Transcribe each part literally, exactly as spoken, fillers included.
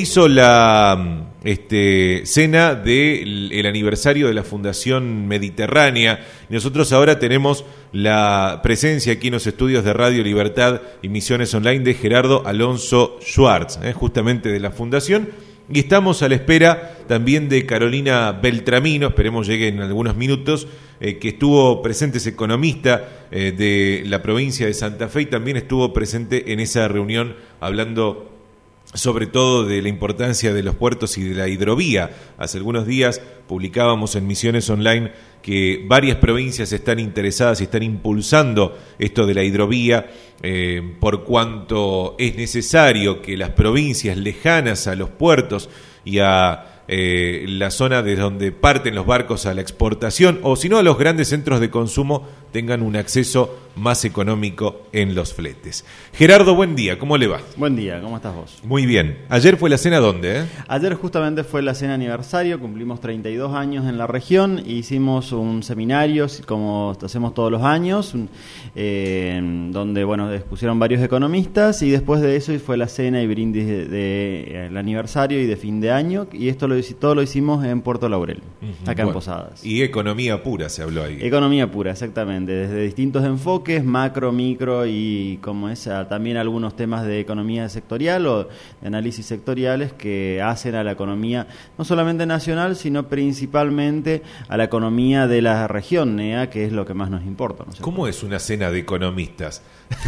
hizo la este, cena del el aniversario de la Fundación Mediterránea. Nosotros ahora tenemos la presencia aquí en los estudios de Radio Libertad y Misiones Online de Gerardo Alonso Schwartz, eh, justamente de la Fundación. Y estamos a la espera también de Carolina Beltramino, esperemos llegue en algunos minutos, eh, que estuvo presente, es economista eh, de la provincia de Santa Fe y también estuvo presente en esa reunión hablando sobre todo de la importancia de los puertos y de la hidrovía. Hace algunos días publicábamos en Misiones Online que varias provincias están interesadas y están impulsando esto de la hidrovía, eh, por cuanto es necesario que las provincias lejanas a los puertos y a eh, la zona de donde parten los barcos a la exportación, o si no a los grandes centros de consumo, tengan un acceso más económico en los fletes. Gerardo, buen día, ¿cómo le va? Buen día, ¿cómo estás vos? Muy bien. Ayer fue la cena, ¿dónde? Eh? Ayer justamente fue la cena aniversario, cumplimos treinta y dos años en la región, hicimos un seminario, como hacemos todos los años, eh, donde bueno expusieron varios economistas, y después de eso fue la cena y brindis del de, de, aniversario y de fin de año, y esto lo, todo lo hicimos en Puerto Laurel, uh-huh, acá bueno, en Posadas. Y economía pura se habló ahí. Economía pura, exactamente, desde distintos enfoques, macro, micro y como es también algunos temas de economía sectorial o de análisis sectoriales que hacen a la economía no solamente nacional, sino principalmente a la economía de la región N E A, que es lo que más nos importa, ¿no? ¿Cómo es una cena de economistas?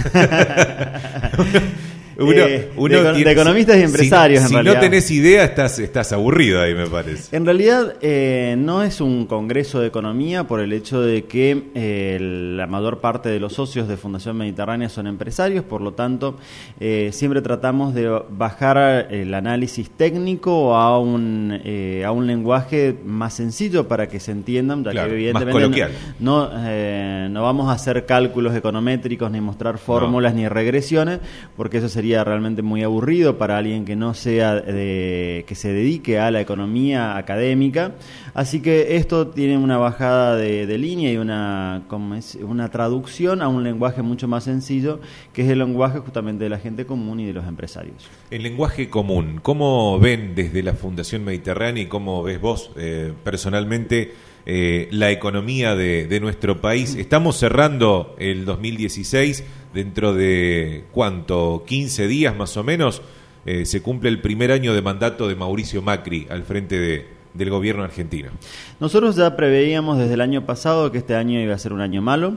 Uno, eh, uno de, tiene, de economistas y empresarios, si, en si realidad. Si no tenés idea, estás, estás aburrido ahí, me parece. En realidad, eh, no es un congreso de economía por el hecho de que eh, la mayor parte de los socios de Fundación Mediterránea son empresarios, por lo tanto, eh, siempre tratamos de bajar el análisis técnico a un, eh, a un lenguaje más sencillo para que se entiendan, ya claro, que evidentemente más coloquial. no, no, eh, no vamos a hacer cálculos econométricos, ni mostrar fórmulas, no. ni regresiones, porque eso sería sería realmente muy aburrido para alguien que no sea de, que se dedique a la economía académica, así que esto tiene una bajada de, de línea y una, como es, una traducción a un lenguaje mucho más sencillo, que es el lenguaje justamente de la gente común y de los empresarios. El lenguaje común, ¿cómo ven desde la Fundación Mediterránea y cómo ves vos eh, personalmente Eh, la economía de, de nuestro país? Estamos cerrando el dos mil dieciséis, dentro de ¿cuánto? quince días más o menos, eh, se cumple el primer año de mandato de Mauricio Macri al frente de, del gobierno argentino. Nosotros ya preveíamos desde el año pasado que este año iba a ser un año malo.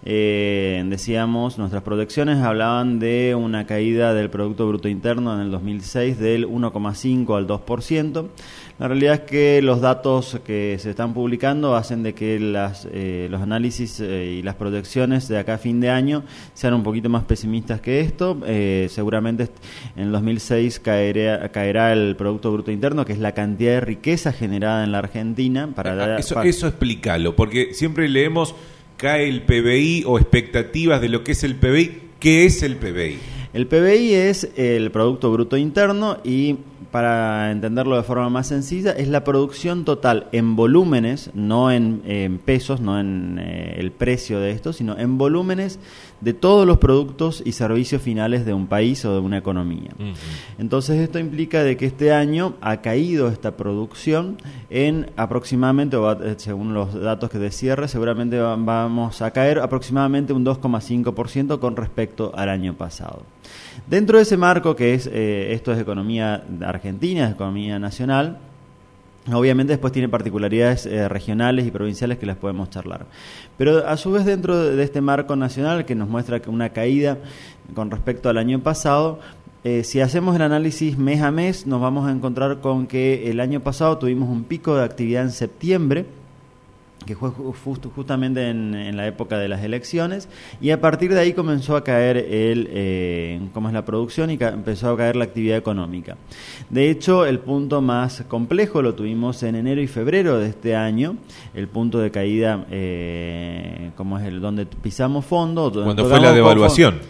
Eh, decíamos, nuestras proyecciones hablaban de una caída del Producto Bruto Interno en el dos mil seis del uno coma cinco al dos por ciento. La realidad es que los datos que se están publicando hacen de que las, eh, los análisis eh, y las proyecciones de acá a fin de año sean un poquito más pesimistas que esto. Eh, seguramente en el dos mil seis caerá, caerá el Producto Bruto Interno, que es la cantidad de riqueza generada en la Argentina. Para dar, eso, para... eso explícalo, porque siempre leemos cae el P B I o expectativas de lo que es el P B I. ¿Qué es el P B I? El P B I es el Producto Bruto Interno y, para entenderlo de forma más sencilla, es la producción total en volúmenes, no en, en pesos, no en eh, el precio de esto, sino en volúmenes de todos los productos y servicios finales de un país o de una economía. Uh-huh. Entonces esto implica de que este año ha caído esta producción en aproximadamente, según los datos que de cierre, seguramente vamos a caer aproximadamente un dos coma cinco por ciento con respecto al año pasado. Dentro de ese marco, que es eh, esto es economía argentina, es economía nacional, obviamente después tiene particularidades eh, regionales y provinciales que las podemos charlar. Pero a su vez, dentro de este marco nacional que nos muestra que una caída con respecto al año pasado, eh, si hacemos el análisis mes a mes, nos vamos a encontrar con que el año pasado tuvimos un pico de actividad en septiembre, que fue justo, justamente en, en la época de las elecciones, y a partir de ahí comenzó a caer el eh, cómo es la producción y ca- empezó a caer la actividad económica. De hecho, el punto más complejo lo tuvimos en enero y febrero de este año, el punto de caída, eh, como es el donde pisamos fondo. Cuando fue la devaluación.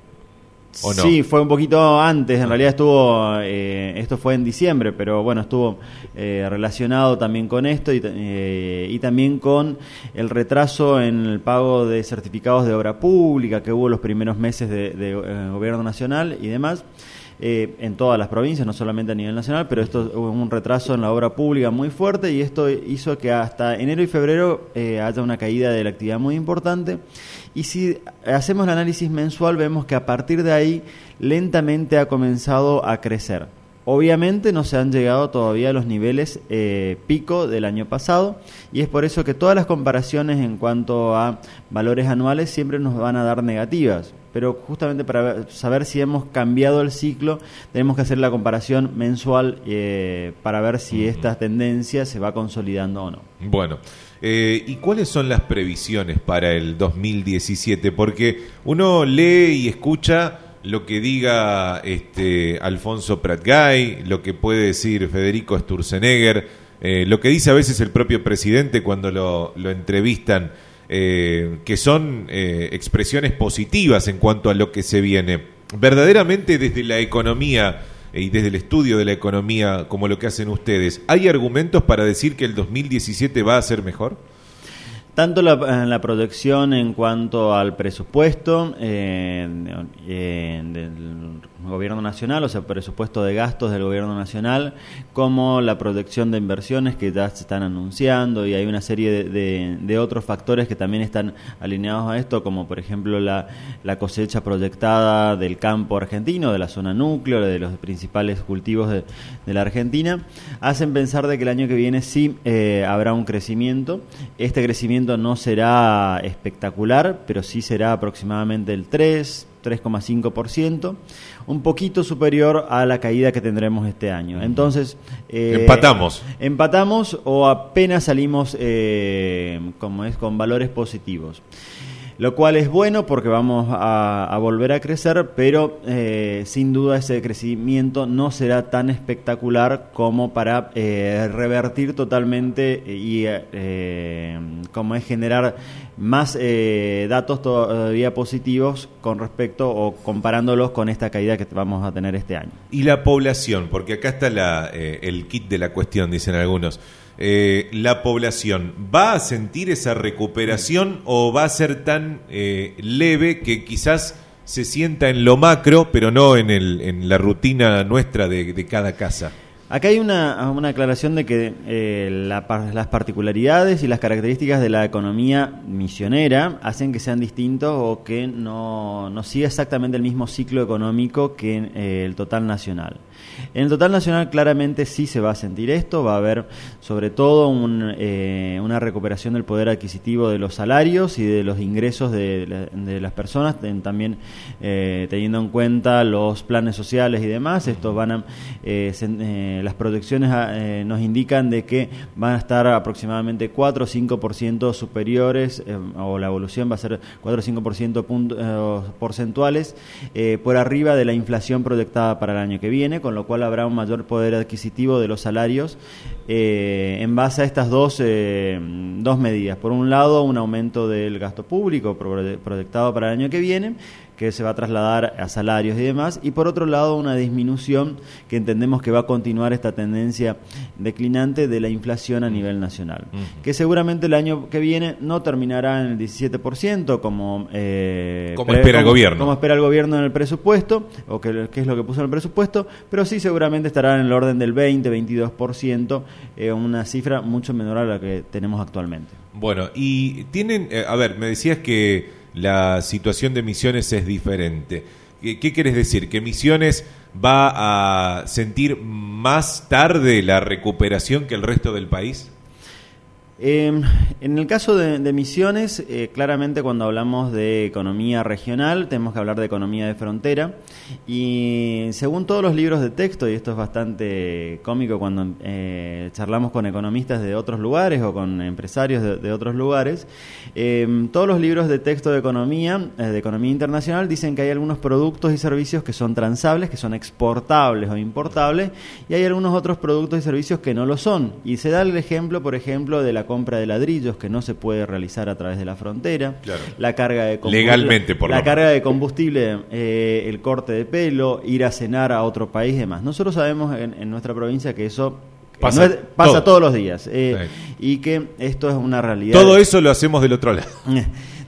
¿O no? Sí, fue un poquito antes, en realidad estuvo, eh, esto fue en diciembre, pero bueno, estuvo eh, relacionado también con esto y, eh, y también con el retraso en el pago de certificados de obra pública que hubo los primeros meses de, de eh, gobierno nacional y demás. eh, en todas las provincias, no solamente a nivel nacional, pero esto hubo un retraso en la obra pública muy fuerte y esto hizo que hasta enero y febrero eh, haya una caída de la actividad muy importante. Y si hacemos el análisis mensual, vemos que a partir de ahí lentamente ha comenzado a crecer. Obviamente no se han llegado todavía a los niveles eh, pico del año pasado, y es por eso que todas las comparaciones en cuanto a valores anuales siempre nos van a dar negativas. Pero justamente para saber si hemos cambiado el ciclo, tenemos que hacer la comparación mensual eh, para ver si esta tendencia se va consolidando o no. Bueno, eh, ¿y cuáles son las previsiones para el dos mil diecisiete? Porque uno lee y escucha lo que diga este Alfonso Pratgay, lo que puede decir Federico Sturzenegger, eh, lo que dice a veces el propio presidente cuando lo, lo entrevistan, eh, que son eh, expresiones positivas en cuanto a lo que se viene. Verdaderamente desde la economía y desde el estudio de la economía, como lo que hacen ustedes, ¿hay argumentos para decir que el dos mil diecisiete va a ser mejor? Tanto la, la proyección en cuanto al presupuesto eh, eh, del gobierno nacional, o sea, presupuesto de gastos del gobierno nacional, como la proyección de inversiones que ya se están anunciando, y hay una serie de, de, de otros factores que también están alineados a esto, como por ejemplo la, la cosecha proyectada del campo argentino, de la zona núcleo, de los principales cultivos de, de la Argentina, hacen pensar de que el año que viene sí eh, habrá un crecimiento. Este crecimiento no será espectacular, pero sí será aproximadamente el tres, tres coma cinco por ciento, un poquito superior a la caída que tendremos este año. Entonces, eh, empatamos. Empatamos o apenas salimos eh, como es, con valores positivos. Lo cual es bueno porque vamos a, a volver a crecer, pero eh, sin duda ese crecimiento no será tan espectacular como para eh, revertir totalmente y eh, como es generar más eh, datos todavía positivos con respecto o comparándolos con esta caída que vamos a tener este año. Y la población, porque acá está la, eh, el kit de la cuestión, dicen algunos. Eh, ¿La población va a sentir esa recuperación o va a ser tan eh, leve que quizás se sienta en lo macro, pero no en, el, en la rutina nuestra de, de cada casa? Acá hay una, una aclaración de que eh, la, las particularidades y las características de la economía misionera hacen que sean distintos o que no, no siga exactamente el mismo ciclo económico que eh, el total nacional. En el total nacional claramente sí se va a sentir esto, va a haber sobre todo un, eh, una recuperación del poder adquisitivo de los salarios y de los ingresos de, de las personas, también eh, teniendo en cuenta los planes sociales y demás. Estos van a... Eh, se, eh, las proyecciones eh, nos indican de que van a estar aproximadamente cuatro o cinco por ciento superiores, eh, o la evolución va a ser cuatro o cinco por ciento punto, eh, porcentuales eh, por arriba de la inflación proyectada para el año que viene, con lo cual habrá un mayor poder adquisitivo de los salarios eh, en base a estas dos, eh, dos medidas. Por un lado, un aumento del gasto público proyectado para el año que viene, que se va a trasladar a salarios y demás, y por otro lado una disminución que entendemos que va a continuar esta tendencia declinante de la inflación a nivel nacional, uh-huh. que seguramente el año que viene no terminará en el diecisiete por ciento como, eh, como espera como, el gobierno como espera el gobierno en el presupuesto, o que, que es lo que puso en el presupuesto, pero sí seguramente estará en el orden del veinte, veintidós por ciento, eh, una cifra mucho menor a la que tenemos actualmente. Bueno, y tienen, eh, a ver, me decías que la situación de Misiones es diferente. ¿Qué, qué querés decir? ¿Que Misiones va a sentir más tarde la recuperación que el resto del país? Eh, en el caso de, de Misiones, eh, claramente cuando hablamos de economía regional tenemos que hablar de economía de frontera, y según todos los libros de texto, y esto es bastante cómico cuando eh, charlamos con economistas de otros lugares o con empresarios de, de otros lugares, eh, todos los libros de texto de economía, eh, de economía internacional, dicen que hay algunos productos y servicios que son transables, que son exportables o importables, y hay algunos otros productos y servicios que no lo son, y se da el ejemplo, por ejemplo, de la compra de ladrillos que no se puede realizar a través de la frontera, claro. la carga de combustible, legalmente por la lo carga de combustible, eh, el corte de pelo, ir a cenar a otro país y demás. Nosotros sabemos en, en nuestra provincia que eso pasa, no es, pasa todo. todos los días, eh, sí. y que esto es una realidad. Todo eso lo hacemos del otro lado.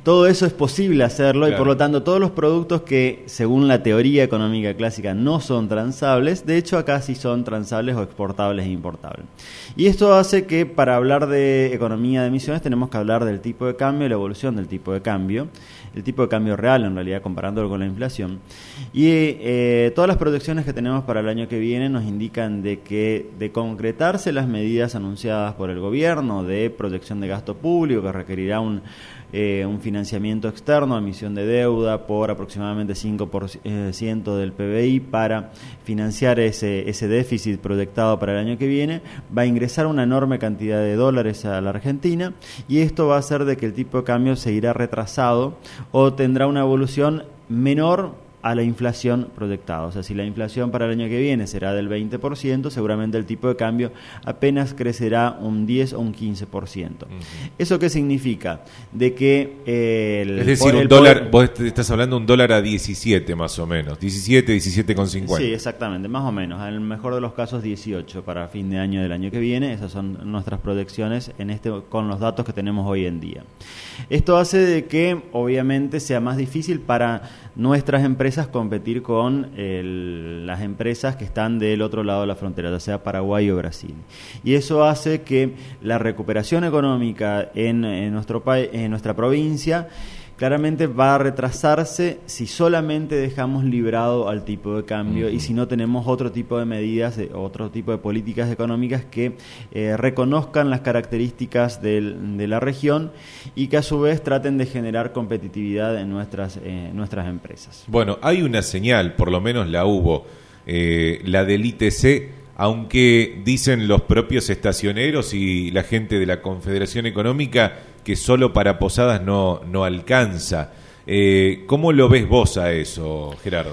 todo eso es posible hacerlo, claro. Y por lo tanto todos los productos que según la teoría económica clásica no son transables, de hecho acá sí son transables o exportables e importables. Y esto hace que para hablar de economía de emisiones tenemos que hablar del tipo de cambio y la evolución del tipo de cambio, el tipo de cambio real en realidad comparándolo con la inflación. Y eh, todas las proyecciones que tenemos para el año que viene nos indican de que de concretarse las medidas anunciadas por el gobierno de proyección de gasto público que requerirá un Eh, un financiamiento externo, emisión de deuda por aproximadamente cinco por ciento del P B I para financiar ese, ese déficit proyectado para el año que viene, va a ingresar una enorme cantidad de dólares a la Argentina y esto va a hacer de que el tipo de cambio seguirá retrasado o tendrá una evolución menor a la inflación proyectada. O sea, si la inflación para el año que viene será del veinte por ciento, seguramente el tipo de cambio apenas crecerá un diez o un quince por ciento. Uh-huh. ¿Eso qué significa? De que eh, el, es decir, un dólar, vos estás hablando de un dólar a diecisiete más o menos, diecisiete, diecisiete con cincuenta. Sí, exactamente, más o menos. En el mejor de los casos dieciocho para fin de año del año que viene. Esas son nuestras proyecciones en este con los datos que tenemos hoy en día. Esto hace de que obviamente sea más difícil para nuestras empresas competir con el, las empresas que están del otro lado de la frontera, ya sea Paraguay o Brasil. Y eso hace que la recuperación económica en, en, nuestro país, en nuestra provincia claramente va a retrasarse si solamente dejamos librado al tipo de cambio uh-huh. y si no tenemos otro tipo de medidas, otro tipo de políticas económicas que eh, reconozcan las características del, de la región y que a su vez traten de generar competitividad en nuestras, eh, nuestras empresas. Bueno, hay una señal, por lo menos la hubo, eh, la del I T C, aunque dicen los propios estacioneros y la gente de la Confederación Económica que solo para Posadas no, no alcanza. Eh, ¿Cómo lo ves vos a eso, Gerardo?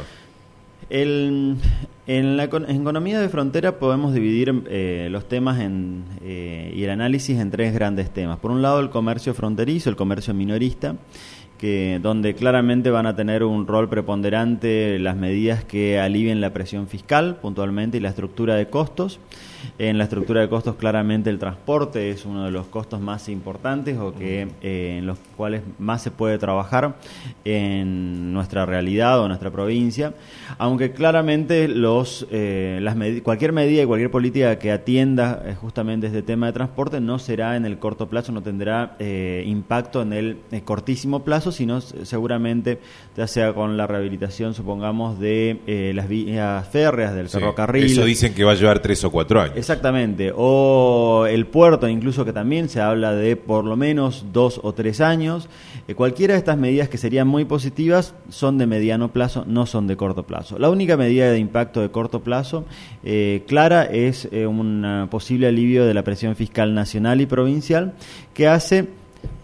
El, en la en economía de frontera podemos dividir eh, los temas en, eh, y el análisis en tres grandes temas. Por un lado, el comercio fronterizo, el comercio minorista, que donde claramente van a tener un rol preponderante las medidas que alivien la presión fiscal puntualmente y la estructura de costos. En la estructura de costos claramente el transporte es uno de los costos más importantes o que eh, en los cuales más se puede trabajar en nuestra realidad o nuestra provincia, aunque claramente los eh, las med- cualquier medida y cualquier política que atienda eh, justamente este tema de transporte no será en el corto plazo, no tendrá eh, impacto en el eh, cortísimo plazo, sino seguramente ya sea con la rehabilitación, supongamos, de eh, las vías férreas, del sí, ferrocarril. Eso dicen que va a llevar tres o cuatro años. Exactamente, o el puerto, incluso que también se habla de por lo menos dos o tres años. Eh, cualquiera de estas medidas que serían muy positivas son de mediano plazo, no son de corto plazo. La única medida de impacto de corto plazo eh, clara es eh, un posible alivio de la presión fiscal nacional y provincial que hace...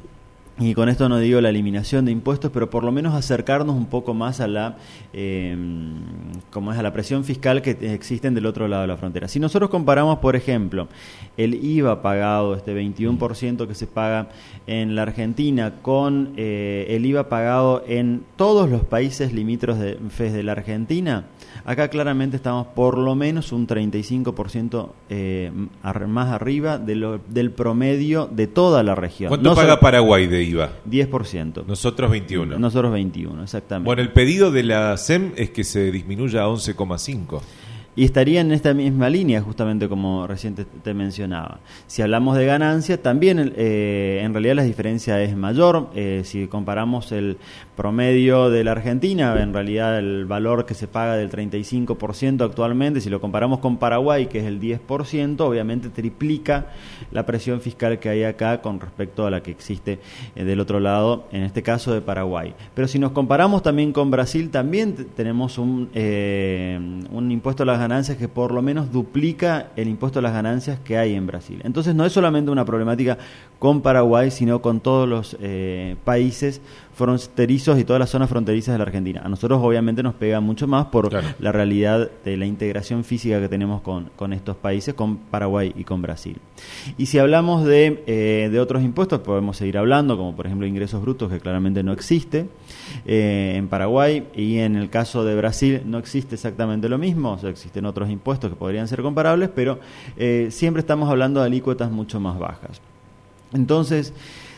Y con esto no digo la eliminación de impuestos, pero por lo menos acercarnos un poco más a la eh, como es a la presión fiscal que existen del otro lado de la frontera. Si nosotros comparamos, por ejemplo, el I V A pagado, este veintiuno por ciento que se paga en la Argentina, con eh, el I V A pagado en todos los países limítrofes de la Argentina, acá claramente estamos por lo menos un treinta y cinco por ciento eh, más arriba de lo, del promedio de toda la región. ¿Cuánto no paga so- Paraguay de I V A? diez por ciento. Nosotros veintiuno. Nosotros veintiuno, exactamente. Bueno, el pedido de la S E M es que se disminuya a once coma cinco. Y estaría en esta misma línea, justamente como recién te, te mencionaba. Si hablamos de ganancia, también eh, en realidad la diferencia es mayor. Eh, si comparamos el promedio de la Argentina, en realidad el valor que se paga del treinta y cinco por ciento actualmente, si lo comparamos con Paraguay, que es el diez por ciento, obviamente triplica la presión fiscal que hay acá con respecto a la que existe eh, del otro lado, en este caso de Paraguay. Pero si nos comparamos también con Brasil, también t- tenemos un, eh, un impuesto a las ganancias que por lo menos duplica el impuesto a las ganancias que hay en Brasil. Entonces no es solamente una problemática con Paraguay, sino con todos los eh, países fronterizos y todas las zonas fronterizas de la Argentina. A nosotros obviamente nos pega mucho más por claro. la realidad de la integración física que tenemos con, con estos países, con Paraguay y con Brasil. Y si hablamos de, eh, de otros impuestos, podemos seguir hablando, como por ejemplo ingresos brutos, que claramente no existe eh, en Paraguay, y en el caso de Brasil no existe exactamente lo mismo, o sea, existen otros impuestos que podrían ser comparables, pero eh, siempre estamos hablando de alícuotas mucho más bajas. Entonces,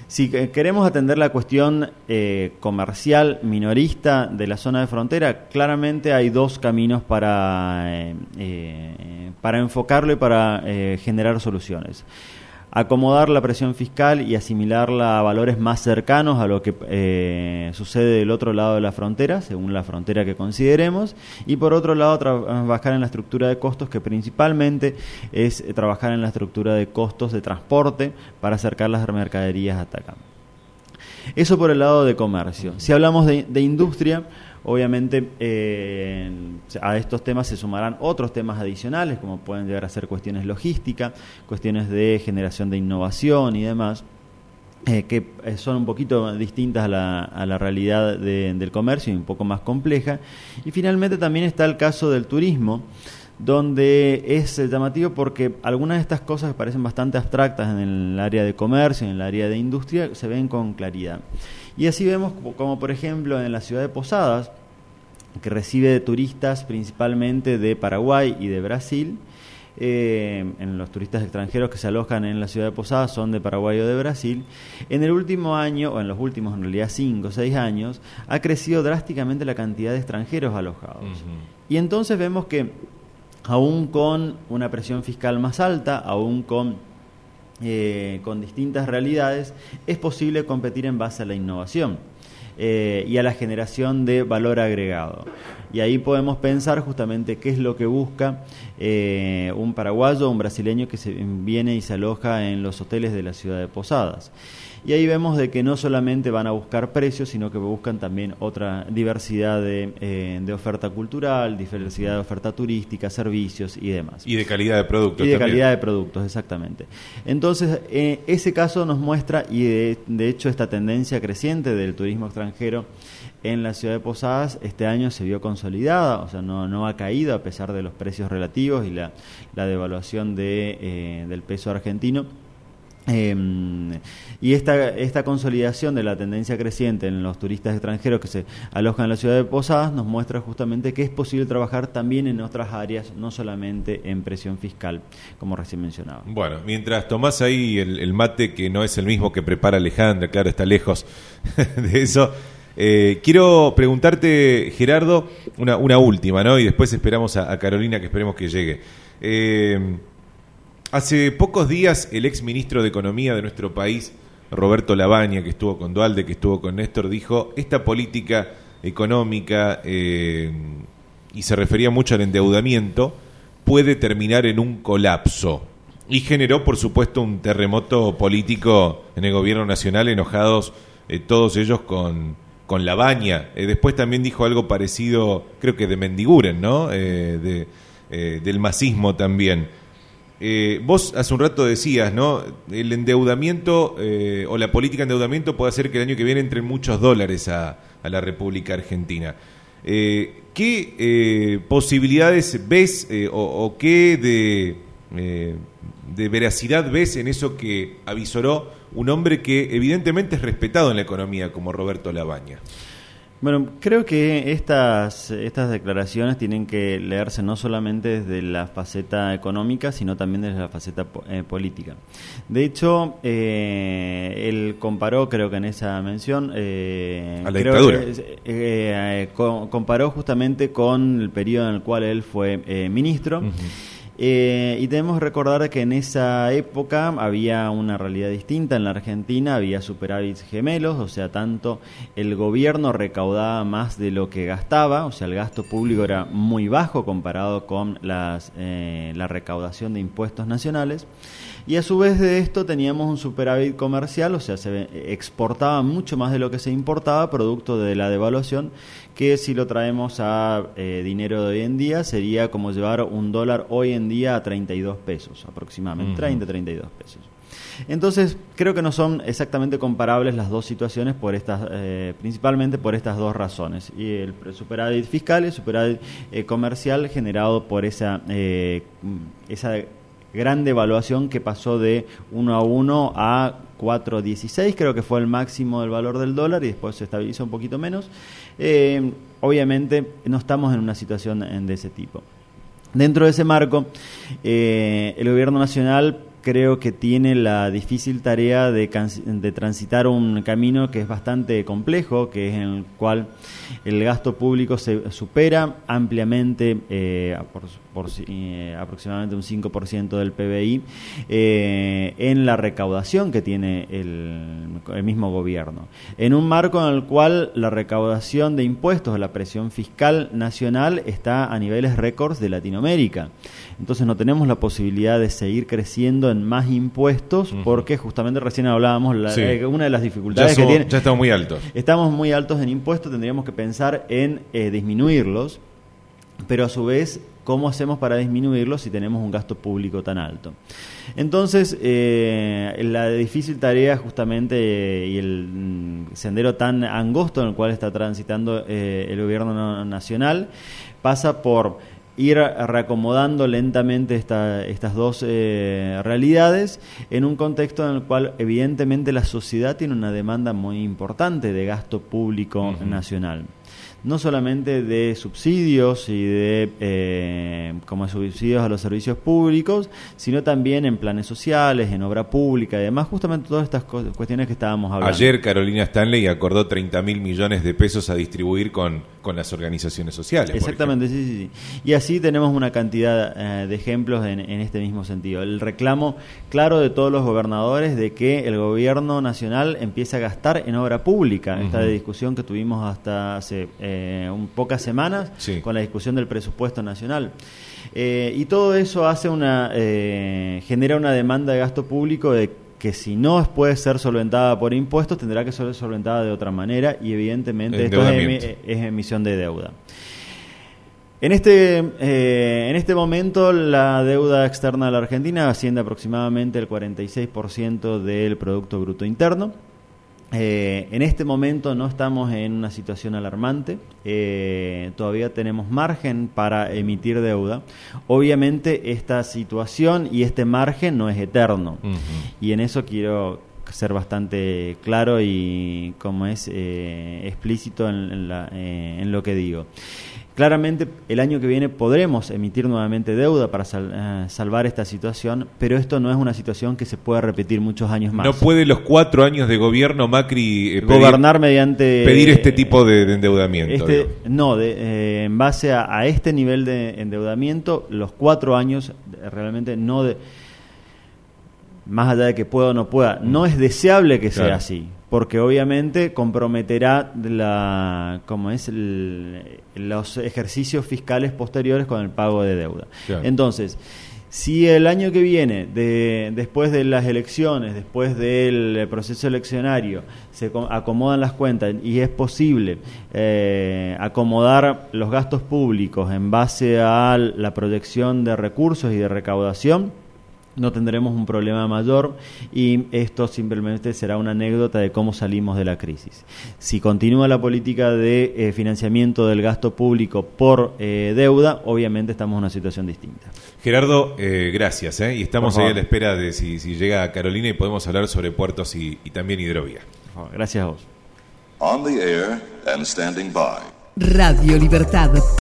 Si queremos atender la cuestión eh, comercial minorista de la zona de frontera, claramente hay dos caminos para, eh, eh, para enfocarlo y para eh, generar soluciones. Acomodar la presión fiscal y asimilarla a valores más cercanos a lo que eh, sucede del otro lado de la frontera, según la frontera que consideremos, y por otro lado trabajar en la estructura de costos, que principalmente es trabajar en la estructura de costos de transporte para acercar las mercaderías hasta acá. Eso por el lado de comercio. Si hablamos de, de industria, obviamente eh, a estos temas se sumarán otros temas adicionales, como pueden llegar a ser cuestiones logísticas, cuestiones de generación de innovación y demás, eh, que son un poquito distintas a la, a la realidad de, del comercio y un poco más compleja. Y finalmente también está el caso del turismo, donde es llamativo porque algunas de estas cosas que parecen bastante abstractas en el área de comercio, en el área de industria, se ven con claridad. Y así vemos como, como por ejemplo en la ciudad de Posadas, que recibe turistas principalmente de Paraguay y de Brasil. Eh, en los turistas extranjeros que se alojan en la ciudad de Posadas son de Paraguay o de Brasil. En el último año, o en los últimos en realidad cinco o seis años, ha crecido drásticamente la cantidad de extranjeros alojados. Uh-huh. Y entonces vemos que aún con una presión fiscal más alta, aún con Eh, con distintas realidades, es posible competir en base a la innovación eh, y a la generación de valor agregado. Y ahí podemos pensar justamente qué es lo que busca eh, un paraguayo o un brasileño que se viene y se aloja en los hoteles de la ciudad de Posadas. Y ahí vemos de que no solamente van a buscar precios, sino que buscan también otra diversidad de, eh, de oferta cultural, diversidad de oferta turística, servicios y demás. Y de calidad de productos Y de también. calidad de productos, exactamente. Entonces, eh, ese caso nos muestra, y de, de hecho esta tendencia creciente del turismo extranjero en la ciudad de Posadas este año se vio consolidada, o sea, no, no ha caído a pesar de los precios relativos y la, la devaluación de, eh, del peso argentino. Eh, y esta, esta consolidación de la tendencia creciente en los turistas extranjeros que se alojan en la ciudad de Posadas nos muestra justamente que es posible trabajar también en otras áreas, no solamente en presión fiscal, como recién mencionaba. Bueno, mientras tomás ahí el, el mate, que no es el mismo que prepara Alejandra, claro, está lejos de eso, eh, quiero preguntarte, Gerardo, una, una última, ¿no? Y después esperamos a, a Carolina, que esperemos que llegue. Eh... Hace pocos días el ex ministro de Economía de nuestro país, Roberto Labaña, que estuvo con Dualde, que estuvo con Néstor, dijo: esta política económica, eh, y se refería mucho al endeudamiento, puede terminar en un colapso. Y generó, por supuesto, un terremoto político en el gobierno nacional, enojados eh, todos ellos con, con Labaña. Eh, después también dijo algo parecido, creo que de Mendiguren, ¿no? Eh, de, eh, del masismo también. Eh, vos hace un rato decías, ¿no? El endeudamiento eh, o la política de endeudamiento puede hacer que el año que viene entren muchos dólares a, a la República Argentina. Eh, ¿Qué eh, posibilidades ves eh, o, o qué de, eh, de veracidad ves en eso que avisoró un hombre que evidentemente es respetado en la economía como Roberto Labaña? Bueno, creo que estas, estas declaraciones tienen que leerse no solamente desde la faceta económica, sino también desde la faceta eh, política. De hecho, eh, él comparó, creo que en esa mención, eh, a la creo dictadura. Que, eh, eh, co- comparó justamente con el periodo en el cual él fue eh, ministro. Uh-huh. Eh, y debemos recordar que en esa época había una realidad distinta en la Argentina, había superávits gemelos, o sea, tanto el gobierno recaudaba más de lo que gastaba, o sea, el gasto público era muy bajo comparado con las, eh, la recaudación de impuestos nacionales, y a su vez de esto teníamos un superávit comercial, o sea, se exportaba mucho más de lo que se importaba, producto de la devaluación, que si lo traemos a eh, dinero de hoy en día sería como llevar un dólar hoy en día a treinta y dos pesos aproximadamente, uh-huh. treinta, treinta y dos pesos. Entonces creo que no son exactamente comparables las dos situaciones, por estas, eh, principalmente por estas dos razones, y el superávit fiscal y el superávit eh, comercial generado por esa, eh, esa gran devaluación que pasó de uno a uno a cuatro dieciséis, creo que fue el máximo del valor del dólar, y después se estabilizó un poquito menos. Eh, obviamente no estamos en una situación de ese tipo. Dentro de ese marco, eh, el gobierno nacional creo que tiene la difícil tarea de, de transitar un camino que es bastante complejo, que es en el cual el gasto público se supera ampliamente, eh, por, por eh, aproximadamente un cinco por ciento del P B I, eh, en la recaudación que tiene el, el mismo gobierno. En un marco en el cual la recaudación de impuestos, la presión fiscal nacional está a niveles récords de Latinoamérica. Entonces no tenemos la posibilidad de seguir creciendo en más impuestos, uh-huh. porque justamente recién hablábamos, la, sí. eh, una de las dificultades ya somos, que tiene... Ya estamos muy altos. Estamos muy altos en impuestos, tendríamos que pensar en eh, disminuirlos, pero a su vez, ¿cómo hacemos para disminuirlos si tenemos un gasto público tan alto? Entonces, eh, la difícil tarea justamente eh, y el mm, sendero tan angosto en el cual está transitando eh, el gobierno nacional pasa por ir reacomodando lentamente esta, estas dos eh, realidades en un contexto en el cual evidentemente la sociedad tiene una demanda muy importante de gasto público uh-huh. nacional. No solamente de subsidios y de eh, como subsidios a los servicios públicos, sino también en planes sociales, en obra pública y demás, justamente todas estas co- cuestiones que estábamos hablando. Ayer Carolina Stanley acordó treinta mil millones de pesos a distribuir con, con las organizaciones sociales. Exactamente, sí, sí, sí. Y así tenemos una cantidad eh, de ejemplos en, en este mismo sentido. El reclamo claro de todos los gobernadores de que el gobierno nacional empiece a gastar en obra pública. Uh-huh. Esta discusión que tuvimos hasta hace... Eh, Eh, un, pocas semanas sí. con la discusión del presupuesto nacional eh, y todo eso hace una eh, genera una demanda de gasto público de que si no puede ser solventada por impuestos tendrá que ser solventada de otra manera y evidentemente esto es, emi- es emisión de deuda. En este, eh, en este momento la deuda externa de la Argentina asciende aproximadamente al cuarenta y seis por ciento del Producto Bruto Interno. Eh, en este momento no estamos en una situación alarmante, eh, todavía tenemos margen para emitir deuda. Obviamente esta situación y este margen no es eterno, uh-huh. y en eso quiero ser bastante claro y como es eh, explícito en, en, la, eh, en lo que digo. Claramente el año que viene podremos emitir nuevamente deuda para sal, uh, salvar esta situación, pero esto no es una situación que se pueda repetir muchos años más. ¿No puede los cuatro años de gobierno Macri eh, gobernar pedir, mediante pedir este tipo de, de endeudamiento? Este, no, de, eh, en base a, a este nivel de endeudamiento, los cuatro años realmente no de, más allá de que pueda o no pueda, no es deseable que claro. sea así. Porque obviamente comprometerá la, como es el, los ejercicios fiscales posteriores con el pago de deuda. Claro. Entonces, si el año que viene, de, después de las elecciones, después del proceso eleccionario, se acomodan las cuentas y es posible eh, acomodar los gastos públicos en base a la proyección de recursos y de recaudación, no tendremos un problema mayor y esto simplemente será una anécdota de cómo salimos de la crisis. Si continúa la política de eh, financiamiento del gasto público por eh, deuda, obviamente estamos en una situación distinta. Gerardo, eh, gracias, ¿eh? Y estamos ahí a la espera de si, si llega Carolina y podemos hablar sobre puertos y, y también hidrovía. Gracias a vos. On the air and standing by. Radio Libertad.